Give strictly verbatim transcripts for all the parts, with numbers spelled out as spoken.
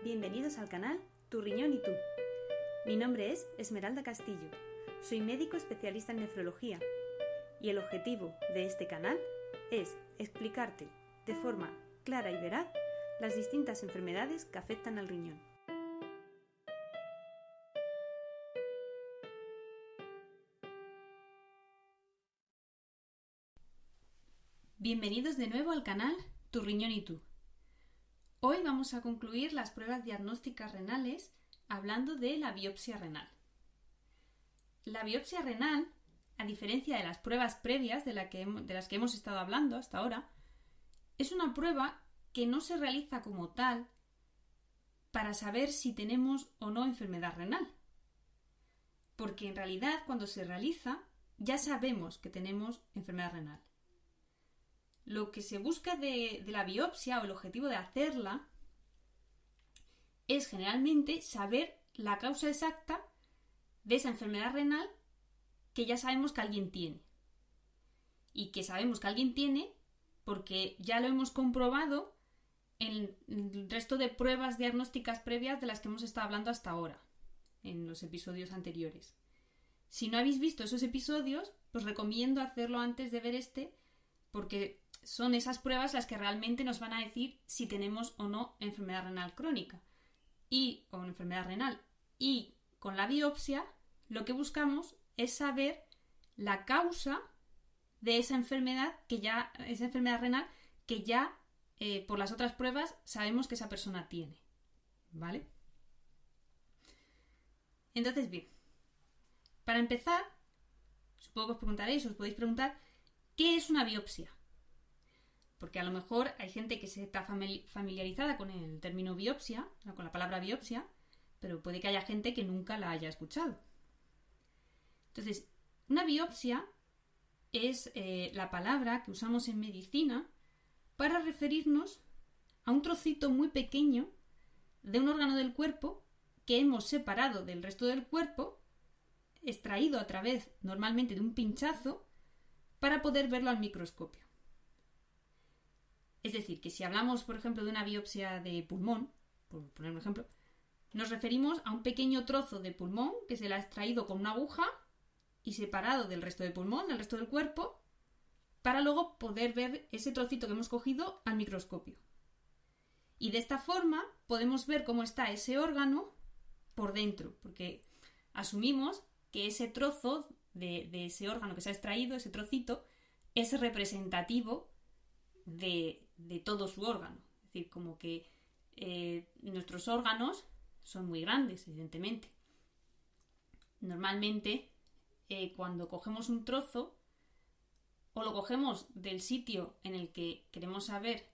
Bienvenidos al canal Tu Riñón y Tú. Mi nombre es Esmeralda Castillo, soy médico especialista en nefrología y el objetivo de este canal es explicarte de forma clara y veraz las distintas enfermedades que afectan al riñón. Bienvenidos de nuevo al canal Tu Riñón y Tú. Hoy vamos a concluir las pruebas diagnósticas renales hablando de la biopsia renal. La biopsia renal, a diferencia de las pruebas previas de, la que, de las que hemos estado hablando hasta ahora, es una prueba que no se realiza como tal para saber si tenemos o no enfermedad renal. Porque en realidad cuando se realiza ya sabemos que tenemos enfermedad renal. Lo que se busca de, de la biopsia o el objetivo de hacerla es generalmente saber la causa exacta de esa enfermedad renal que ya sabemos que alguien tiene. Y que sabemos que alguien tiene porque ya lo hemos comprobado en el resto de pruebas diagnósticas previas de las que hemos estado hablando hasta ahora, en los episodios anteriores. Si no habéis visto esos episodios, os recomiendo hacerlo antes de ver este, porque son esas pruebas las que realmente nos van a decir si tenemos o no enfermedad renal crónica. Y con enfermedad renal y con la biopsia, lo que buscamos es saber la causa de esa enfermedad que ya, esa enfermedad renal que ya eh, por las otras pruebas sabemos que esa persona tiene. ¿Vale? Entonces, bien, para empezar, supongo que os preguntaréis, os podéis preguntar, ¿qué es una biopsia? Porque a lo mejor hay gente que se está familiarizada con el término biopsia, con la palabra biopsia, pero puede que haya gente que nunca la haya escuchado. Entonces, una biopsia es eh, la palabra que usamos en medicina para referirnos a un trocito muy pequeño de un órgano del cuerpo que hemos separado del resto del cuerpo, extraído a través normalmente de un pinchazo, para poder verlo al microscopio. Es decir, que si hablamos, por ejemplo, de una biopsia de pulmón, por poner un ejemplo, nos referimos a un pequeño trozo de pulmón que se le ha extraído con una aguja y separado del resto del pulmón, del resto del cuerpo, para luego poder ver ese trocito que hemos cogido al microscopio. Y de esta forma podemos ver cómo está ese órgano por dentro, porque asumimos que ese trozo de, de ese órgano que se ha extraído, ese trocito, es representativo de, de todo su órgano. Es decir, como que eh, nuestros órganos son muy grandes, evidentemente. Normalmente, eh, cuando cogemos un trozo, o lo cogemos del sitio en el que queremos saber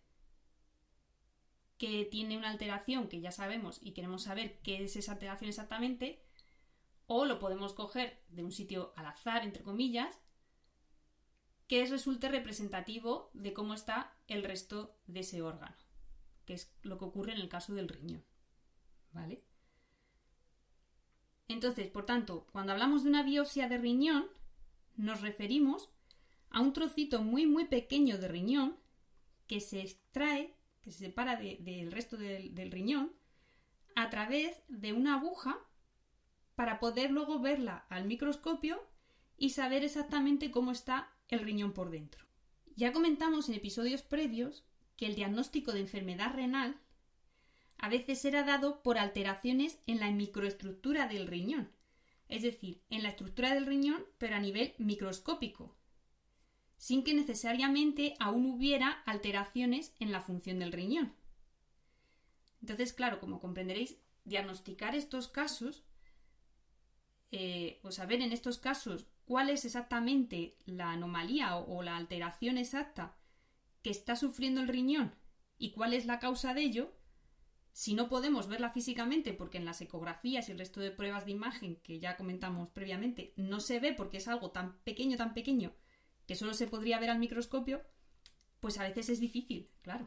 que tiene una alteración que ya sabemos y queremos saber qué es esa alteración exactamente, o lo podemos coger de un sitio al azar, entre comillas, que resulte representativo de cómo está el resto de ese órgano, que es lo que ocurre en el caso del riñón. ¿Vale? Entonces, por tanto, cuando hablamos de una biopsia de riñón, nos referimos a un trocito muy muy pequeño de riñón que se extrae, que se separa de, del resto del, del riñón a través de una aguja para poder luego verla al microscopio y saber exactamente cómo está el riñón por dentro. Ya comentamos en episodios previos que el diagnóstico de enfermedad renal a veces era dado por alteraciones en la microestructura del riñón, es decir, en la estructura del riñón pero a nivel microscópico, sin que necesariamente aún hubiera alteraciones en la función del riñón. Entonces, claro, como comprenderéis, diagnosticar estos casos eh, o saber en estos casos cuál es exactamente la anomalía o, o la alteración exacta que está sufriendo el riñón y cuál es la causa de ello, si no podemos verla físicamente porque en las ecografías y el resto de pruebas de imagen que ya comentamos previamente no se ve porque es algo tan pequeño, tan pequeño que solo se podría ver al microscopio, pues a veces es difícil, claro.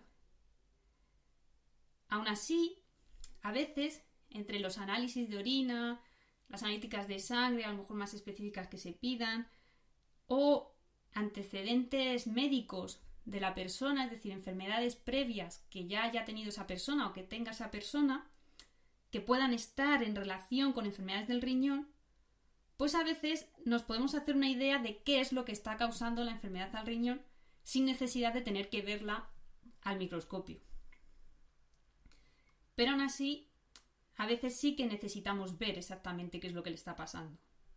Aún así, a veces, entre los análisis de orina, las analíticas de sangre, a lo mejor más específicas que se pidan, o antecedentes médicos de la persona, es decir, enfermedades previas que ya haya tenido esa persona o que tenga esa persona, que puedan estar en relación con enfermedades del riñón, pues a veces nos podemos hacer una idea de qué es lo que está causando la enfermedad al riñón sin necesidad de tener que verla al microscopio. Pero aún así, a veces sí que necesitamos ver exactamente qué es lo que le está pasando.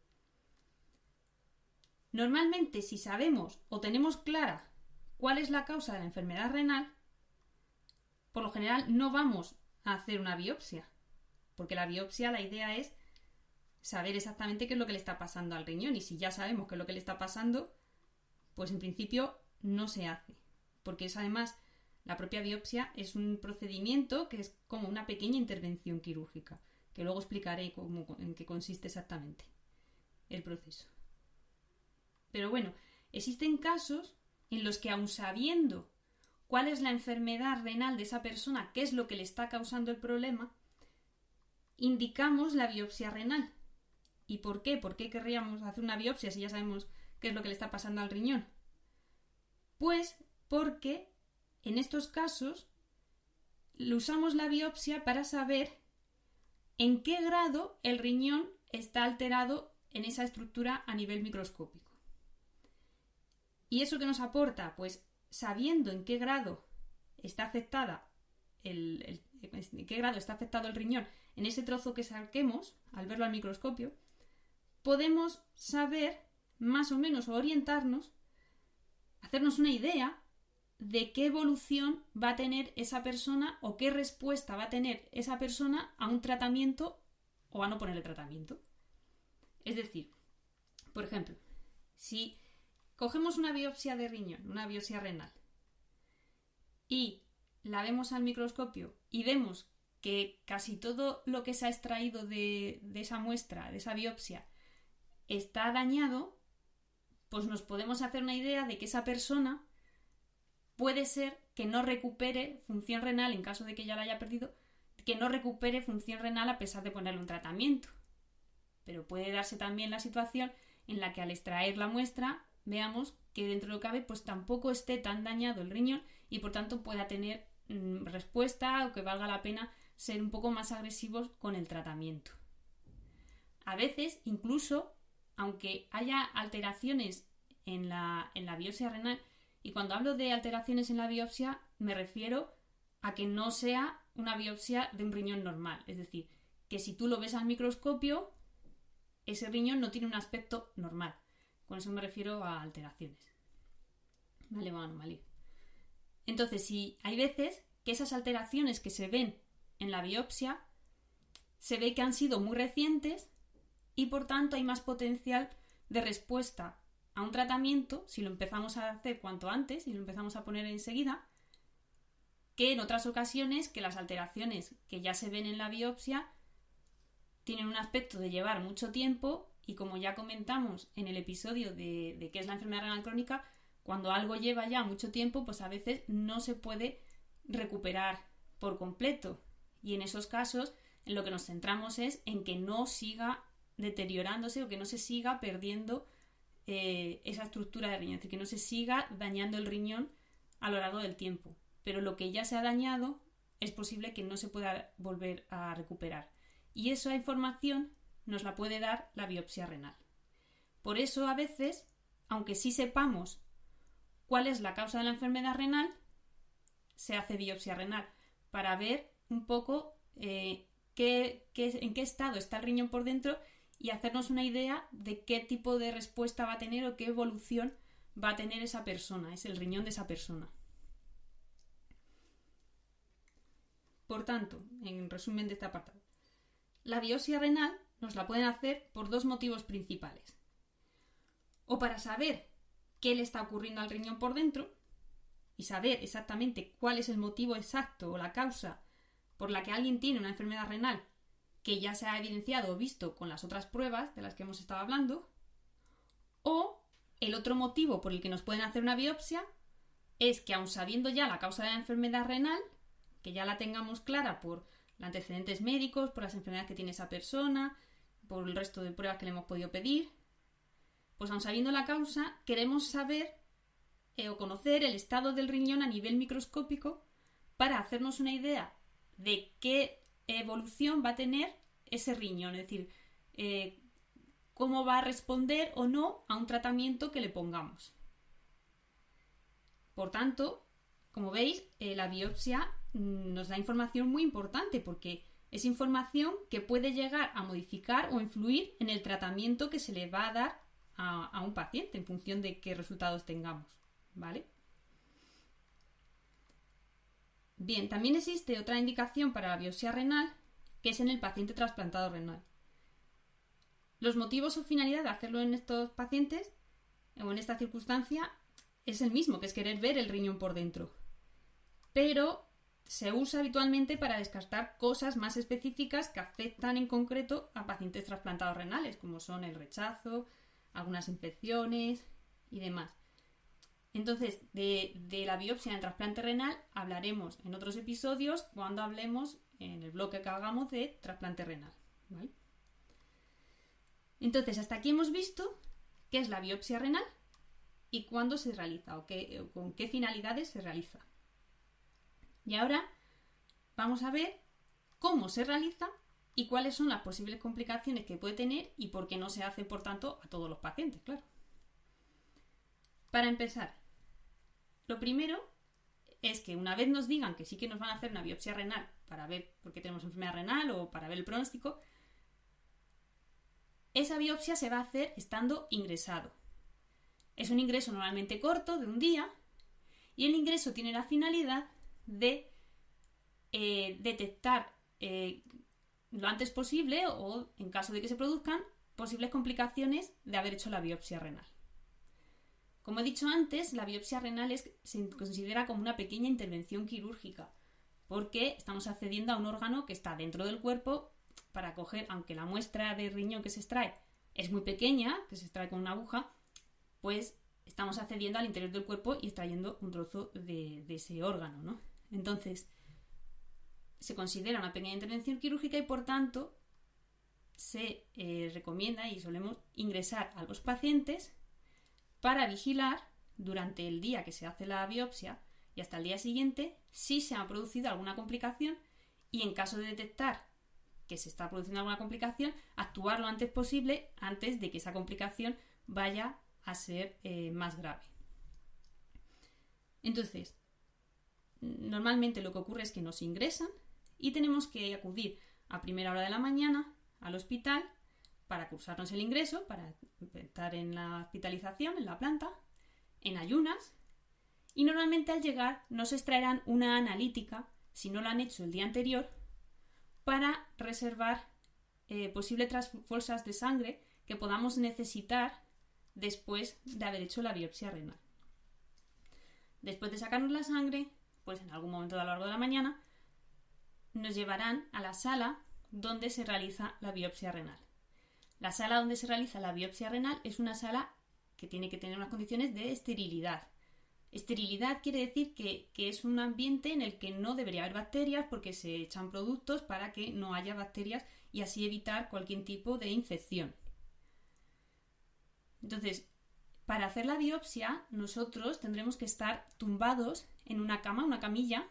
Normalmente, si sabemos o tenemos clara cuál es la causa de la enfermedad renal, por lo general no vamos a hacer una biopsia, porque la biopsia, la idea es saber exactamente qué es lo que le está pasando al riñón, y si ya sabemos qué es lo que le está pasando, pues en principio no se hace, porque es además, la propia biopsia es un procedimiento que es como una pequeña intervención quirúrgica, que luego explicaré cómo, en qué consiste exactamente el proceso. Pero bueno, existen casos en los que, aun sabiendo cuál es la enfermedad renal de esa persona, qué es lo que le está causando el problema, indicamos la biopsia renal. ¿Y por qué? ¿Por qué querríamos hacer una biopsia si ya sabemos qué es lo que le está pasando al riñón? Pues porque en estos casos usamos la biopsia para saber en qué grado el riñón está alterado en esa estructura a nivel microscópico. ¿Y eso qué nos aporta? Pues sabiendo en qué grado está afectada el, el, en qué grado está afectado el riñón en ese trozo que saquemos al verlo al microscopio, podemos saber más o menos o orientarnos, hacernos una idea de qué evolución va a tener esa persona o qué respuesta va a tener esa persona a un tratamiento o a no ponerle tratamiento. Es decir, por ejemplo, si cogemos una biopsia de riñón, una biopsia renal, y la vemos al microscopio y vemos que casi todo lo que se ha extraído de, de esa muestra, de esa biopsia, está dañado, pues nos podemos hacer una idea de que esa persona puede ser que no recupere función renal en caso de que ya la haya perdido, que no recupere función renal a pesar de ponerle un tratamiento. Pero puede darse también la situación en la que al extraer la muestra veamos que dentro de lo que cabe pues tampoco esté tan dañado el riñón y por tanto pueda tener mmm, respuesta o que valga la pena ser un poco más agresivos con el tratamiento. A veces incluso, aunque haya alteraciones en la, en la biopsia renal, y cuando hablo de alteraciones en la biopsia me refiero a que no sea una biopsia de un riñón normal, es decir, que si tú lo ves al microscopio, ese riñón no tiene un aspecto normal. Con eso me refiero a alteraciones. Vale, bueno, vale. Entonces, si hay veces que esas alteraciones que se ven en la biopsia se ve que han sido muy recientes y por tanto hay más potencial de respuesta a un tratamiento si lo empezamos a hacer cuanto antes y lo empezamos a poner enseguida, que en otras ocasiones que las alteraciones que ya se ven en la biopsia tienen un aspecto de llevar mucho tiempo y, como ya comentamos en el episodio de, de qué es la enfermedad renal crónica, cuando algo lleva ya mucho tiempo, pues a veces no se puede recuperar por completo. Y en esos casos, en lo que nos centramos es en que no siga deteriorándose o que no se siga perdiendo eh, esa estructura de riñón, es decir, que no se siga dañando el riñón a lo largo del tiempo. Pero lo que ya se ha dañado es posible que no se pueda volver a recuperar. Y esa información nos la puede dar la biopsia renal. Por eso, a veces, aunque sí sepamos cuál es la causa de la enfermedad renal, se hace biopsia renal para ver un poco eh, qué, qué, en qué estado está el riñón por dentro y hacernos una idea de qué tipo de respuesta va a tener o qué evolución va a tener esa persona, es el riñón de esa persona. Por tanto, en resumen de este apartado, la biopsia renal nos la pueden hacer por dos motivos principales. O para saber qué le está ocurriendo al riñón por dentro y saber exactamente cuál es el motivo exacto o la causa por la que alguien tiene una enfermedad renal que ya se ha evidenciado o visto con las otras pruebas de las que hemos estado hablando. O el otro motivo por el que nos pueden hacer una biopsia es que, aun sabiendo ya la causa de la enfermedad renal, que ya la tengamos clara por los antecedentes médicos, por las enfermedades que tiene esa persona, por el resto de pruebas que le hemos podido pedir, pues aun sabiendo la causa, queremos saber eh, o conocer el estado del riñón a nivel microscópico para hacernos una idea de qué evolución va a tener ese riñón, es decir, eh, cómo va a responder o no a un tratamiento que le pongamos. Por tanto, como veis, eh, la biopsia mm, nos da información muy importante porque es información que puede llegar a modificar o influir en el tratamiento que se le va a dar a, a un paciente en función de qué resultados tengamos, ¿vale? Bien, también existe otra indicación para la biopsia renal, que es en el paciente trasplantado renal. Los motivos o finalidad de hacerlo en estos pacientes o en esta circunstancia es el mismo, que es querer ver el riñón por dentro. Pero se usa habitualmente para descartar cosas más específicas que afectan en concreto a pacientes trasplantados renales, como son el rechazo, algunas infecciones y demás. Entonces, de, de la biopsia en el trasplante renal hablaremos en otros episodios cuando hablemos en el bloque que hagamos de trasplante renal, ¿vale? Entonces, hasta aquí hemos visto qué es la biopsia renal y cuándo se realiza o, qué, o con qué finalidades se realiza. Y ahora vamos a ver cómo se realiza y cuáles son las posibles complicaciones que puede tener y por qué no se hace, por tanto, a todos los pacientes, claro. Para empezar, lo primero es que una vez nos digan que sí que nos van a hacer una biopsia renal para ver por qué tenemos enfermedad renal o para ver el pronóstico, esa biopsia se va a hacer estando ingresado. Es un ingreso normalmente corto, de un día, y el ingreso tiene la finalidad de eh, detectar eh, lo antes posible o, en caso de que se produzcan, posibles complicaciones de haber hecho la biopsia renal. Como he dicho antes, la biopsia renal es, se considera como una pequeña intervención quirúrgica porque estamos accediendo a un órgano que está dentro del cuerpo para coger, aunque la muestra de riñón que se extrae es muy pequeña, que se extrae con una aguja, pues estamos accediendo al interior del cuerpo y extrayendo un trozo de, de ese órgano, ¿no? Entonces, se considera una pequeña intervención quirúrgica y, por tanto, se eh, recomienda y solemos ingresar a los pacientes para vigilar durante el día que se hace la biopsia y hasta el día siguiente si se ha producido alguna complicación y, en caso de detectar que se está produciendo alguna complicación, actuar lo antes posible antes de que esa complicación vaya a ser eh, más grave. Entonces, normalmente lo que ocurre es que nos ingresan y tenemos que acudir a primera hora de la mañana al hospital para cursarnos el ingreso, para estar en la hospitalización, en la planta, en ayunas, y normalmente al llegar nos extraerán una analítica, si no lo han hecho el día anterior, para reservar eh, posibles bolsas de sangre que podamos necesitar después de haber hecho la biopsia renal. Después de sacarnos la sangre, pues en algún momento a lo largo de la mañana, nos llevarán a la sala donde se realiza la biopsia renal. La sala donde se realiza la biopsia renal es una sala que tiene que tener unas condiciones de esterilidad. Esterilidad quiere decir que, que es un ambiente en el que no debería haber bacterias porque se echan productos para que no haya bacterias y así evitar cualquier tipo de infección. Entonces, para hacer la biopsia, nosotros tendremos que estar tumbados en una cama, una camilla,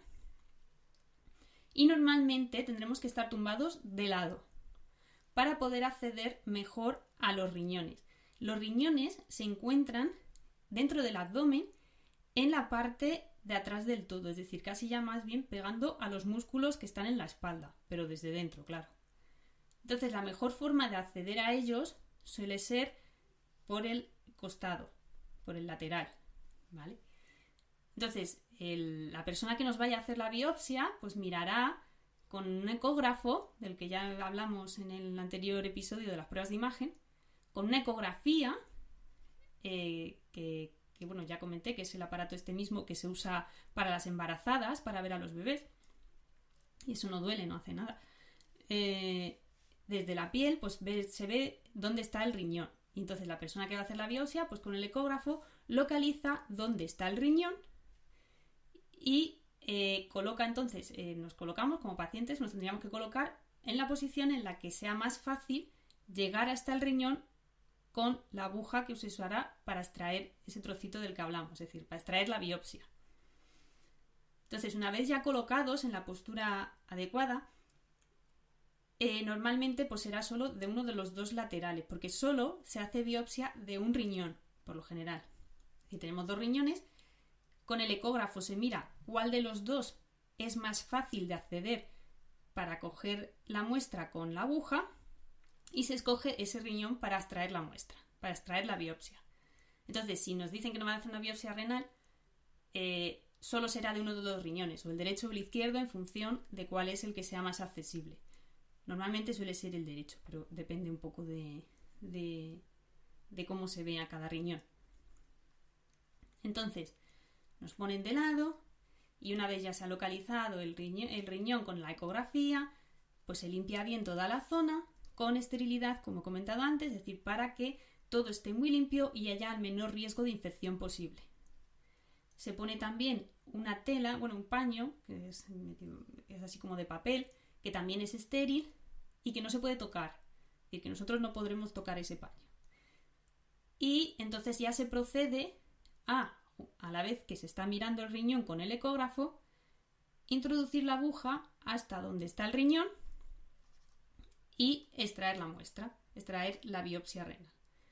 y normalmente tendremos que estar tumbados de lado para poder acceder mejor a los riñones. Los riñones se encuentran dentro del abdomen en la parte de atrás del todo, es decir, casi ya más bien pegando a los músculos que están en la espalda, pero desde dentro, claro. Entonces, la mejor forma de acceder a ellos suele ser por el costado, por el lateral, ¿vale? Entonces, el, la persona que nos vaya a hacer la biopsia, pues mirará con un ecógrafo, del que ya hablamos en el anterior episodio de las pruebas de imagen, con una ecografía, eh, que, que bueno, ya comenté que es el aparato este mismo que se usa para las embarazadas, para ver a los bebés, y eso no duele, no hace nada. Eh, desde la piel, pues ve, se ve dónde está el riñón. Y entonces la persona que va a hacer la biopsia, pues con el ecógrafo localiza dónde está el riñón y eh, coloca entonces, eh, nos colocamos como pacientes, nos tendríamos que colocar en la posición en la que sea más fácil llegar hasta el riñón con la aguja que se usará para extraer ese trocito del que hablamos, es decir, para extraer la biopsia. Entonces, una vez ya colocados en la postura adecuada, eh, normalmente pues será solo de uno de los dos laterales, porque solo se hace biopsia de un riñón, por lo general. Si tenemos dos riñones, con el ecógrafo se mira cuál de los dos es más fácil de acceder para coger la muestra con la aguja y se escoge ese riñón para extraer la muestra, para extraer la biopsia. Entonces, si nos dicen que nos van a hacer una biopsia renal, eh, solo será de uno de los riñones, o el derecho o el izquierdo, en función de cuál es el que sea más accesible. Normalmente suele ser el derecho, pero depende un poco de, de, de cómo se vea cada riñón. Entonces, nos ponen de lado y una vez ya se ha localizado el riñón, el riñón con la ecografía, pues se limpia bien toda la zona con esterilidad, como he comentado antes, es decir, para que todo esté muy limpio y haya el menor riesgo de infección posible. Se pone también una tela, bueno, un paño, que es, es así como de papel, que también es estéril y que no se puede tocar, es decir, que nosotros no podremos tocar ese paño. Y entonces ya se procede a, a la vez que se está mirando el riñón con el ecógrafo, introducir la aguja hasta donde está el riñón y extraer la muestra, extraer la biopsia renal.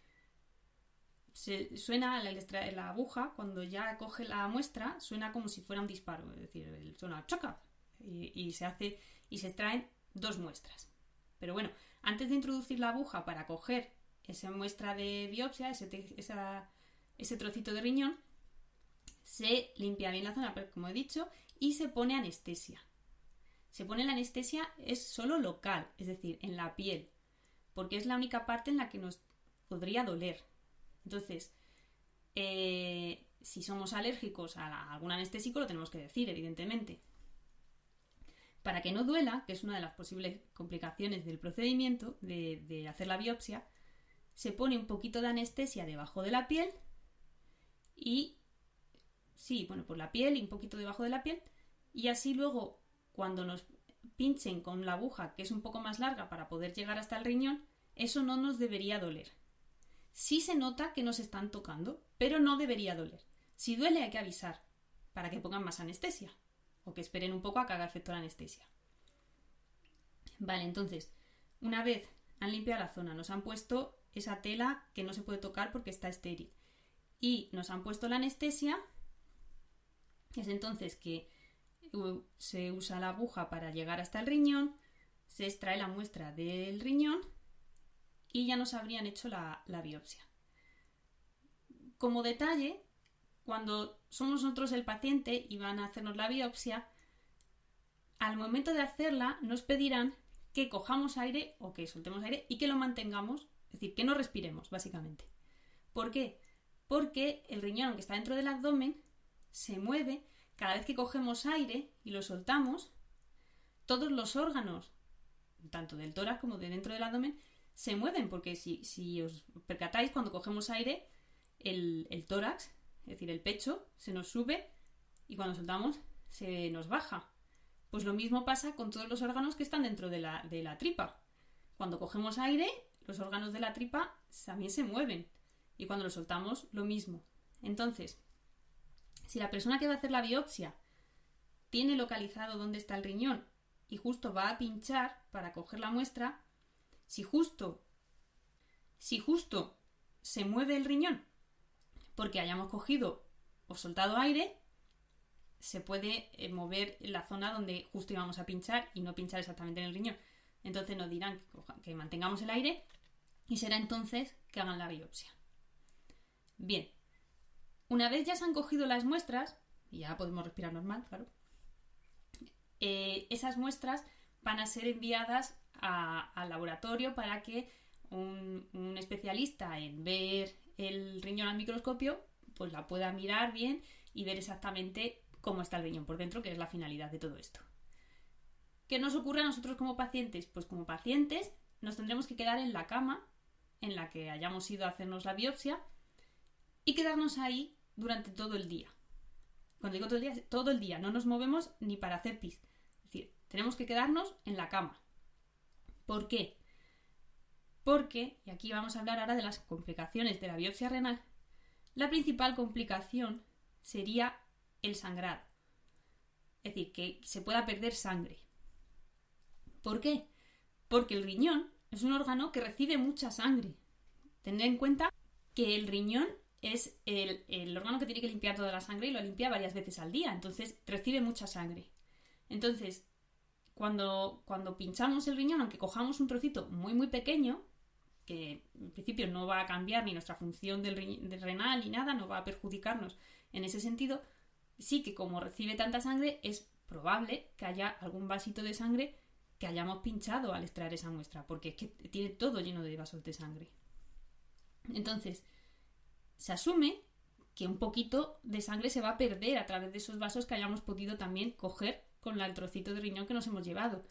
Se, suena la, la aguja, cuando ya coge la muestra, suena como si fuera un disparo, es decir, suena choca y, y se hace y se extraen dos muestras. Pero bueno, antes de introducir la aguja para coger esa muestra de biopsia, ese, esa, ese trocito de riñón, se limpia bien la zona, como he dicho, y se pone anestesia. Se pone la anestesia es solo local, es decir, en la piel, porque es la única parte en la que nos podría doler. Entonces, eh, si somos alérgicos a, la, a algún anestésico, lo tenemos que decir, evidentemente. Para que no duela, que es una de las posibles complicaciones del procedimiento de, de hacer la biopsia, se pone un poquito de anestesia debajo de la piel y, sí, bueno, por la piel y un poquito debajo de la piel, y así luego, cuando nos pinchen con la aguja, que es un poco más larga para poder llegar hasta el riñón, eso no nos debería doler. Sí se nota que nos están tocando, pero no debería doler. Si duele hay que avisar para que pongan más anestesia o que esperen un poco a que haga efecto la anestesia. Vale, entonces, una vez han limpiado la zona, nos han puesto esa tela que no se puede tocar porque está estéril y nos han puesto la anestesia, es entonces que se usa la aguja para llegar hasta el riñón, se extrae la muestra del riñón y ya nos habrían hecho la, la biopsia. Como detalle, cuando somos nosotros el paciente y van a hacernos la biopsia, al momento de hacerla nos pedirán que cojamos aire o que soltemos aire y que lo mantengamos, es decir, que no respiremos, básicamente. ¿Por qué? Porque el riñón, aunque está dentro del abdomen, se mueve cada vez que cogemos aire y lo soltamos. Todos los órganos, tanto del tórax como de dentro del abdomen, se mueven, porque si, si os percatáis, cuando cogemos aire, el, el tórax, es decir, el pecho, se nos sube y cuando soltamos se nos baja. Pues lo mismo pasa con todos los órganos que están dentro de la, de la tripa. Cuando cogemos aire, los órganos de la tripa también se mueven y cuando lo soltamos, lo mismo. Entonces, si la persona que va a hacer la biopsia tiene localizado dónde está el riñón y justo va a pinchar para coger la muestra, Si justo, si justo se mueve el riñón porque hayamos cogido o soltado aire, se puede mover la zona donde justo íbamos a pinchar y no pinchar exactamente en el riñón. Entonces nos dirán que, coja, que mantengamos el aire y será entonces que hagan la biopsia. Bien, una vez ya se han cogido las muestras, y ya podemos respirar normal, claro, eh, esas muestras van a ser enviadas A, al laboratorio para que un, un especialista en ver el riñón al microscopio pues la pueda mirar bien y ver exactamente cómo está el riñón por dentro, que es la finalidad de todo esto. ¿Qué nos ocurre a nosotros como pacientes? Pues como pacientes nos tendremos que quedar en la cama en la que hayamos ido a hacernos la biopsia y quedarnos ahí durante todo el día. Cuando digo todo el día, todo el día, no nos movemos ni para hacer pis. Es decir, tenemos que quedarnos en la cama. ¿Por qué? Porque, y aquí vamos a hablar ahora de las complicaciones de la biopsia renal, la principal complicación sería el sangrado. Es decir, que se pueda perder sangre. ¿Por qué? porque el riñón es un órgano que recibe mucha sangre. Tened en cuenta que el riñón es el, el órgano que tiene que limpiar toda la sangre y lo limpia varias veces al día, entonces recibe mucha sangre. Entonces, cuando, cuando pinchamos el riñón, aunque cojamos un trocito muy muy pequeño, que en principio no va a cambiar ni nuestra función del, ri- del renal ni nada, no va a perjudicarnos en ese sentido, sí que como recibe tanta sangre es probable que haya algún vasito de sangre que hayamos pinchado al extraer esa muestra, porque es que tiene todo lleno de vasos de sangre. Entonces, se asume que un poquito de sangre se va a perder a través de esos vasos que hayamos podido también coger con el trocito de riñón que nos hemos llevado.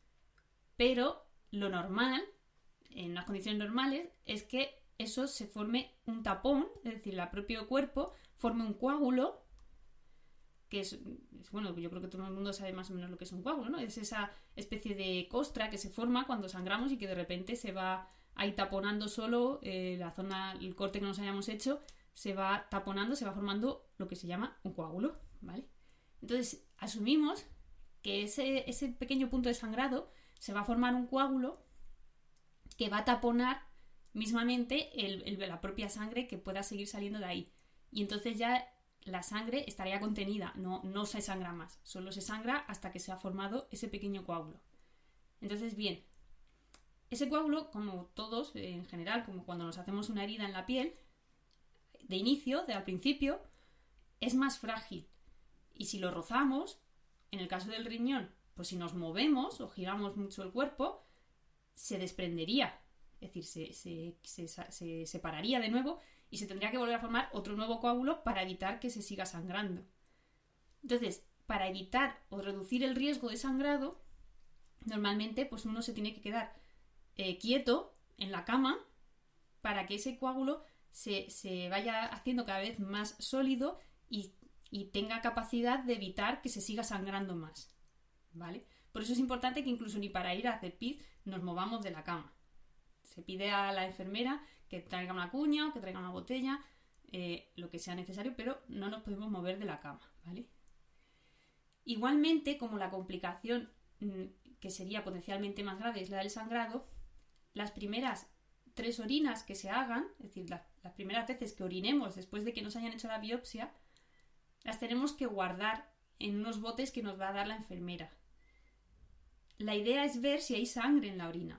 Pero lo normal, en unas condiciones normales, es que eso se forme un tapón, es decir, el propio cuerpo forme un coágulo, que es, es, bueno, yo creo que todo el mundo sabe más o menos lo que es un coágulo, ¿no? Es esa especie de costra que se forma cuando sangramos y que de repente se va ahí taponando solo eh, la zona, el corte que nos hayamos hecho, se va taponando, se va formando lo que se llama un coágulo, ¿vale? Entonces, asumimos que ese, ese pequeño punto de sangrado se va a formar un coágulo que va a taponar mismamente el, el, la propia sangre que pueda seguir saliendo de ahí. Y entonces ya la sangre estaría contenida, no, no se sangra más, solo se sangra hasta que se ha formado ese pequeño coágulo. Entonces, bien, ese coágulo, como todos en general, como cuando nos hacemos una herida en la piel, de inicio, de al principio, es más frágil. Y si lo rozamos, en el caso del riñón, pues si nos movemos o giramos mucho el cuerpo, se desprendería, es decir, se, se, se, se separaría de nuevo y se tendría que volver a formar otro nuevo coágulo para evitar que se siga sangrando. Entonces, para evitar o reducir el riesgo de sangrado, normalmente pues uno se tiene que quedar eh, quieto en la cama para que ese coágulo se, se vaya haciendo cada vez más sólido y, y tenga capacidad de evitar que se siga sangrando más, ¿vale? Por eso es importante que incluso ni para ir a hacer pis nos movamos de la cama. Se pide a la enfermera que traiga una cuña o que traiga una botella, eh, lo que sea necesario, pero no nos podemos mover de la cama, ¿vale? Igualmente, como la complicación mmm, que sería potencialmente más grave es la del sangrado, las primeras tres orinas que se hagan, es decir, la, las primeras veces que orinemos después de que nos hayan hecho la biopsia, las tenemos que guardar en unos botes que nos va a dar la enfermera. La idea es ver si hay sangre en la orina.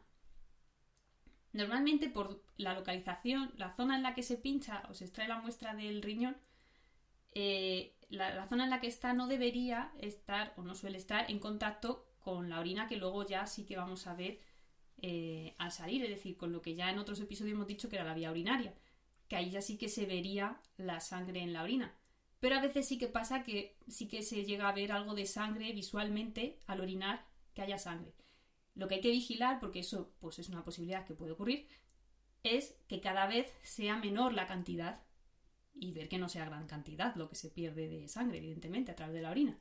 Normalmente por la localización, la zona en la que se pincha o se extrae la muestra del riñón, eh, la, la zona en la que está no debería estar o no suele estar en contacto con la orina que luego ya sí que vamos a ver eh, al salir, es decir, con lo que ya en otros episodios hemos dicho que era la vía urinaria, que ahí ya sí que se vería la sangre en la orina. Pero a veces sí que pasa que sí que se llega a ver algo de sangre visualmente al orinar, que haya sangre. Lo que hay que vigilar, porque eso pues es una posibilidad que puede ocurrir, es que cada vez sea menor la cantidad y ver que no sea gran cantidad lo que se pierde de sangre, evidentemente, a través de la orina.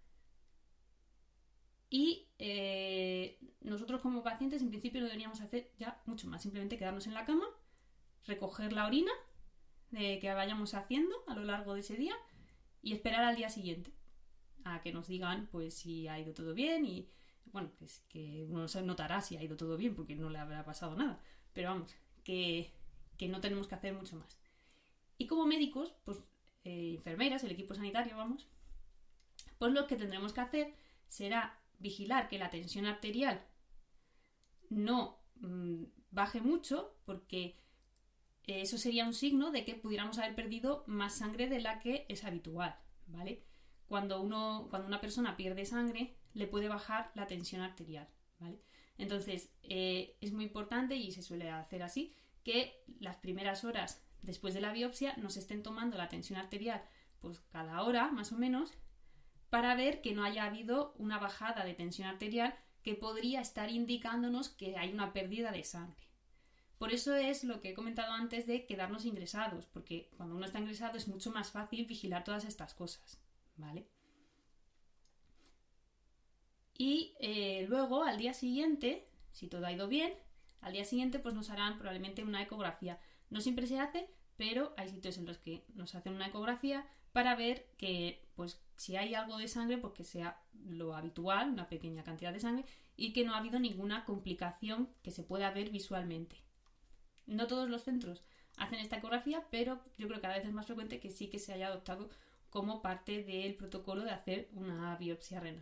Y eh, nosotros como pacientes en principio no deberíamos hacer ya mucho más, simplemente quedarnos en la cama, recoger la orina de que vayamos haciendo a lo largo de ese día y esperar al día siguiente a que nos digan pues si ha ido todo bien y bueno, que, que uno se notará si ha ido todo bien porque no le habrá pasado nada, pero vamos, que, que no tenemos que hacer mucho más. Y como médicos, pues eh, enfermeras, el equipo sanitario, vamos, pues lo que tendremos que hacer será vigilar que la tensión arterial no mmm, baje mucho, porque eh, eso sería un signo de que pudiéramos haber perdido más sangre de la que es habitual, ¿vale? Cuando, uno, cuando una persona pierde sangre, le puede bajar la tensión arterial, ¿vale? Entonces, eh, es muy importante, y se suele hacer así, que las primeras horas después de la biopsia nos estén tomando la tensión arterial pues cada hora, más o menos, para ver que no haya habido una bajada de tensión arterial que podría estar indicándonos que hay una pérdida de sangre. Por eso es lo que he comentado antes de quedarnos ingresados, porque cuando uno está ingresado es mucho más fácil vigilar todas estas cosas, ¿vale? Y eh, luego, al día siguiente, si todo ha ido bien, al día siguiente pues nos harán probablemente una ecografía. No siempre se hace, pero hay sitios en los que nos hacen una ecografía para ver que, pues, si hay algo de sangre, pues que sea lo habitual, una pequeña cantidad de sangre, y que no ha habido ninguna complicación que se pueda ver visualmente. No todos los centros hacen esta ecografía, pero yo creo que cada vez es más frecuente que sí que se haya adoptado como parte del protocolo de hacer una biopsia renal.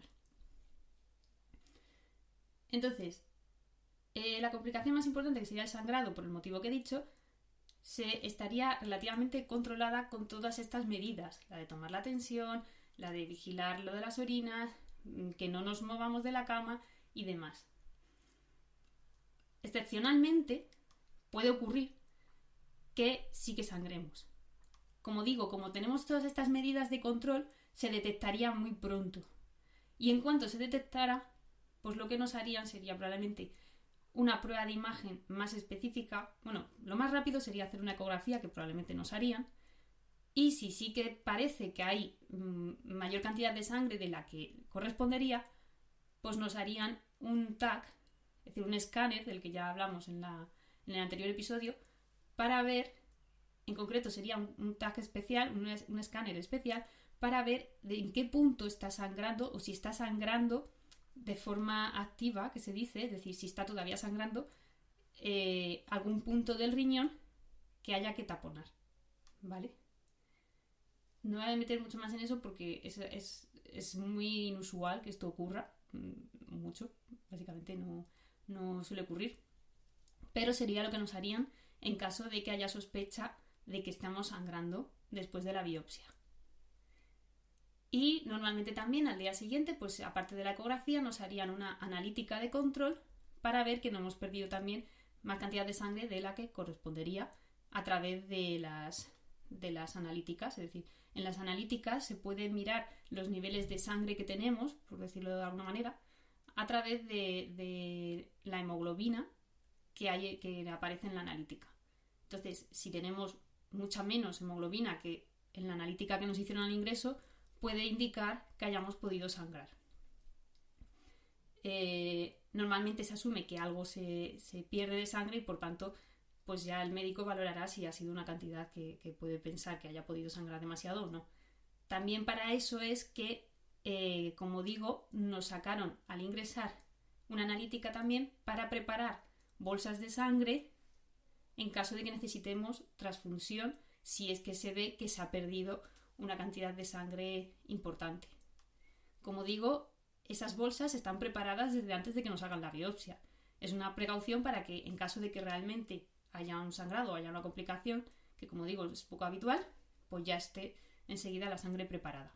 Entonces, eh, la complicación más importante, que sería el sangrado, por el motivo que he dicho, se estaría relativamente controlada con todas estas medidas, la de tomar la tensión, la de vigilar lo de las orinas, que no nos movamos de la cama y demás. Excepcionalmente, puede ocurrir que sí que sangremos. Como digo, como tenemos todas estas medidas de control, se detectaría muy pronto. Y en cuanto se detectara, pues lo que nos harían sería probablemente una prueba de imagen más específica. Bueno, lo más rápido sería hacer una ecografía, que probablemente nos harían. Y si sí que parece que hay mmm, mayor cantidad de sangre de la que correspondería, pues nos harían un T A C, es decir, un escáner del que ya hablamos en, la, en el anterior episodio, para ver, en concreto sería un, un T A C especial, un, un escáner especial, para ver de en qué punto está sangrando o si está sangrando de forma activa, que se dice, es decir, si está todavía sangrando, eh, algún punto del riñón que haya que taponar, ¿vale? No voy a meter mucho más en eso porque es, es, es muy inusual que esto ocurra, mucho, básicamente no, no suele ocurrir, pero sería lo que nos harían en caso de que haya sospecha de que estamos sangrando después de la biopsia. Y normalmente también al día siguiente, pues aparte de la ecografía, nos harían una analítica de control para ver que no hemos perdido también más cantidad de sangre de la que correspondería a través de las, de las analíticas. Es decir, en las analíticas se pueden mirar los niveles de sangre que tenemos, por decirlo de alguna manera, a través de, de la hemoglobina que, hay, que aparece en la analítica. Entonces, si tenemos mucha menos hemoglobina que en la analítica que nos hicieron al ingreso, puede indicar que hayamos podido sangrar. Eh, normalmente se asume que algo se, se pierde de sangre y por tanto pues ya el médico valorará si ha sido una cantidad que, que puede pensar que haya podido sangrar demasiado o no. También para eso es que, eh, como digo, nos sacaron al ingresar una analítica también para preparar bolsas de sangre en caso de que necesitemos transfusión si es que se ve que se ha perdido una cantidad de sangre importante. Como digo, esas bolsas están preparadas desde antes de que nos hagan la biopsia. Es una precaución para que en caso de que realmente haya un sangrado o haya una complicación, que como digo es poco habitual, pues ya esté enseguida la sangre preparada.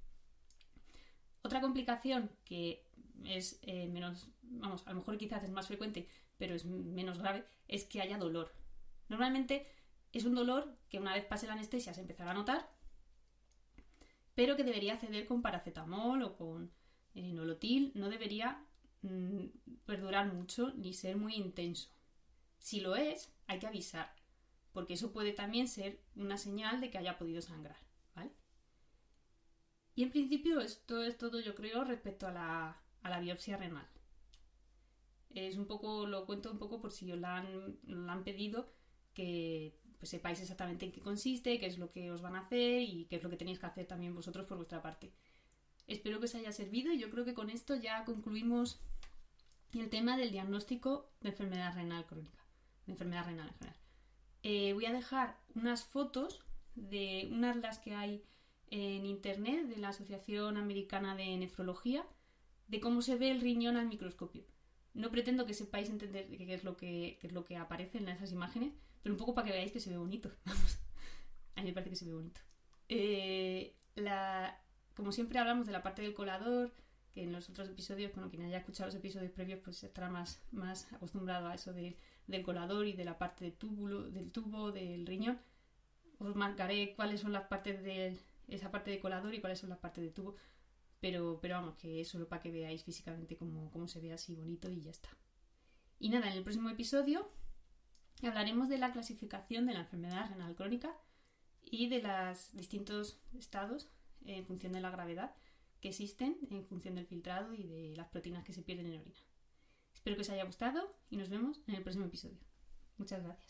Otra complicación que es eh, menos, vamos, a lo mejor quizás es más frecuente, pero es menos grave, es que haya dolor. Normalmente es un dolor que una vez pase la anestesia se empezará a notar, pero que debería ceder con paracetamol o con eh, nolotil, no debería mmm, perdurar mucho ni ser muy intenso. Si lo es, hay que avisar, porque eso puede también ser una señal de que haya podido sangrar, ¿vale? Y en principio esto es todo, yo creo, respecto a la, a la biopsia renal. Es un poco, lo cuento un poco por si os la han, la han pedido, que pues sepáis exactamente en qué consiste, qué es lo que os van a hacer y qué es lo que tenéis que hacer también vosotros por vuestra parte. Espero que os haya servido y yo creo que con esto ya concluimos el tema del diagnóstico de enfermedad renal crónica, de enfermedad renal en general. Eh, voy a dejar unas fotos de unas de las que hay en internet de la Asociación Americana de Nefrología de cómo se ve el riñón al microscopio. No pretendo que sepáis entender qué es lo que, qué es lo que aparece en esas imágenes, pero un poco para que veáis que se ve bonito. Vamos. A mí me parece que se ve bonito. Eh, la, como siempre hablamos de la parte del colador, que en los otros episodios, bueno, quien haya escuchado los episodios previos, pues estará más, más acostumbrado a eso de, del colador y de la parte del túbulo, del tubo, del riñón. Os marcaré cuáles son las partes de esa parte de colador y cuáles son las partes de tubo. Pero, pero vamos, que es solo para que veáis físicamente cómo, cómo se ve así bonito y ya está. Y nada, en el próximo episodio hablaremos de la clasificación de la enfermedad renal crónica y de los distintos estados en función de la gravedad que existen en función del filtrado y de las proteínas que se pierden en orina. Espero que os haya gustado y nos vemos en el próximo episodio. Muchas gracias.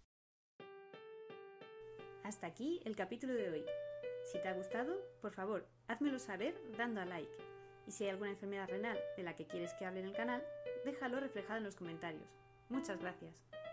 Hasta aquí el capítulo de hoy. Si te ha gustado, por favor, házmelo saber dando a like. Y si hay alguna enfermedad renal de la que quieres que hable en el canal, déjalo reflejado en los comentarios. Muchas gracias.